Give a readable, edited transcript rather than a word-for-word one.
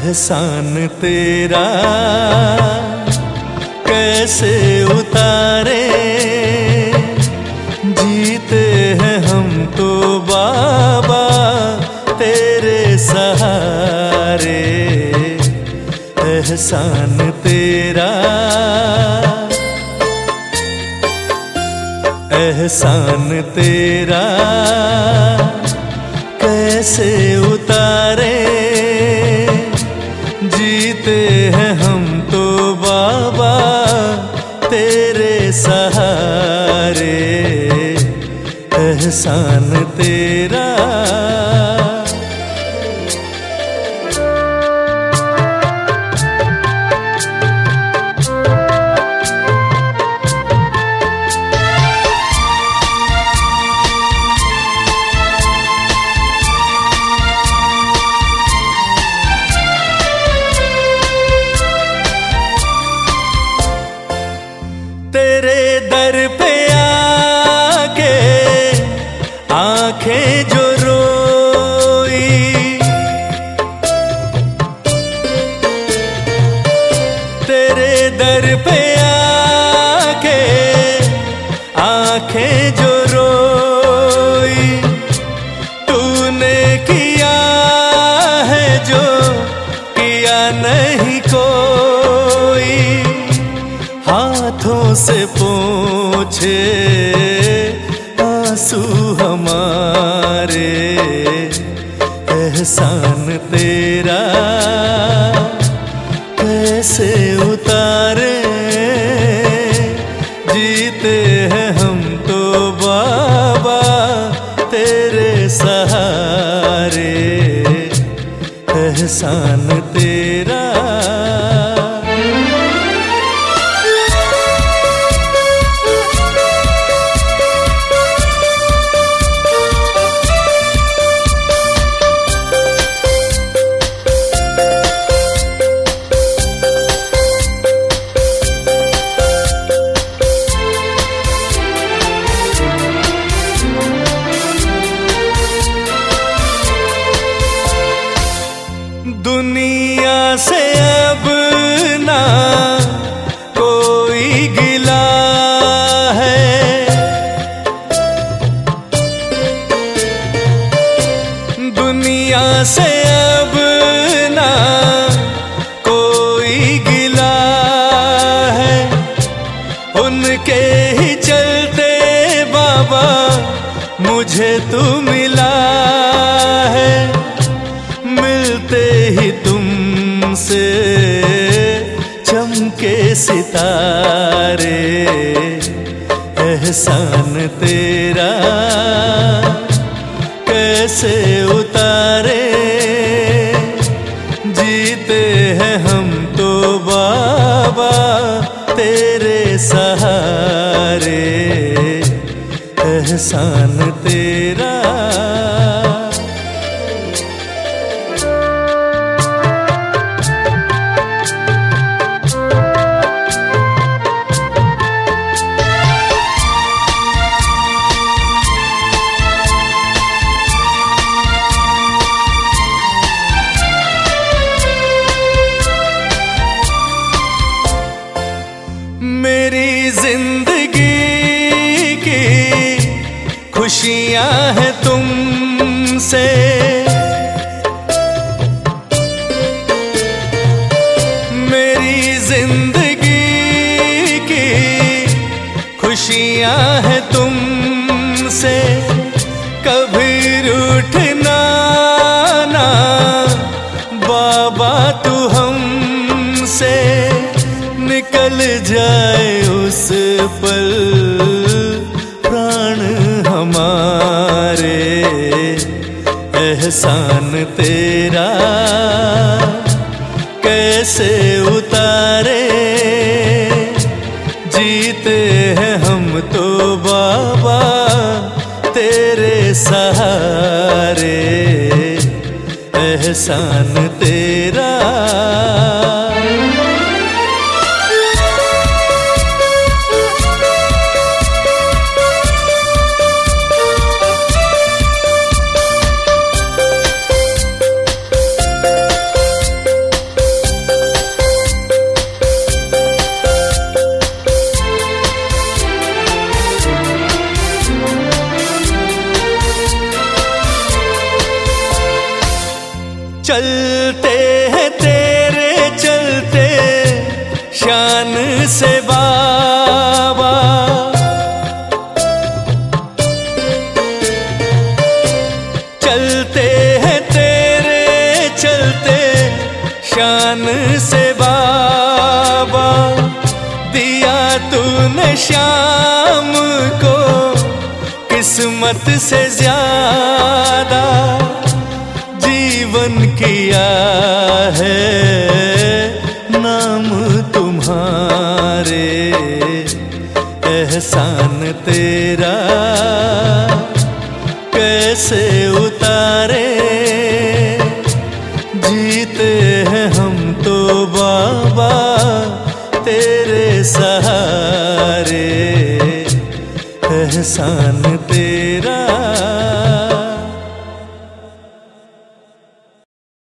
एहसान तेरा कैसे उतारे, जीते हैं हम तो बाबा तेरे सहारे। एहसान तेरा, एहसान तेरा कैसे उतारे, जीते हैं हम तो बाबा तेरे सहारे। एहसान तेरा, तेरे दर पे आके आंखें जो रोई, तेरे दर पे आके आंखें जो रोई, तूने किया है जो किया नहीं कोई। हाथों से पोंछे आंसू हमारे, एहसान तेरा कैसे उतारे, जीते हैं हम तो बाबा तेरे सहारे। एहसान तेरा, दुनिया से अब ना कोई गिला है, दुनिया से अब ना कोई गिला है। उनके ही चलते बाबा मुझे तू मिला है, मिलते ही तुमसे चमके सितारे। एहसान तेरा कैसे उतारे, जीते हैं हम तो बाबा तेरे सहारे। एहसान तेरा, मेरी जिंदगी की खुशियां हैं तुमसे, मेरी जिंदगी की खुशियां हैं तुमसे। कभी रूठना ना बाबा तू हमसे, निकल जाए उस पल प्राण हमारे। एहसान तेरा कैसे उतारे, जीते हैं हम तो बाबा तेरे सहारे। एहसान तेरा, चलते हैं तेरे चलते शान से बाबा, चलते हैं तेरे चलते शान से बाबा। दिया तूने शाम को किस्मत से ज्यादा, जीवन किया है नाम तुम्हारे। एहसान तेरा कैसे उतारे, जीते हैं हम तो बाबा तेरे सहारे। एहसान तेरा